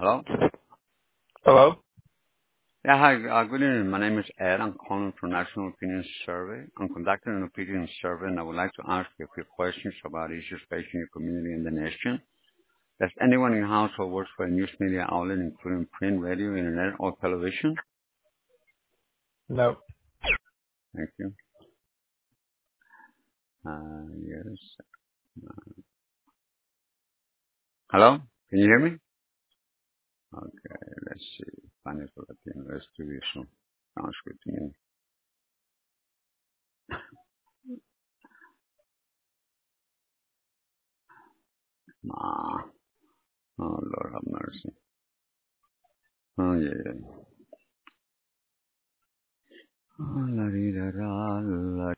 Hello? Hello? Yeah, hi. Good evening. My name is Ed. I'm calling from National Opinion Survey. I'm conducting an opinion survey, and I would like to ask you a few questions about issues facing your community and the nation. Does anyone in your household work for a news media outlet, including print, radio, internet, or television? No. Thank you. Yes. Hello? Can you hear me? Okay, let's see. Spanish or Latino. Let's do this one. Sounds good to me. Ah, oh, Lord have mercy. Oh, yeah, yeah. Oh, la, di, da, da, la,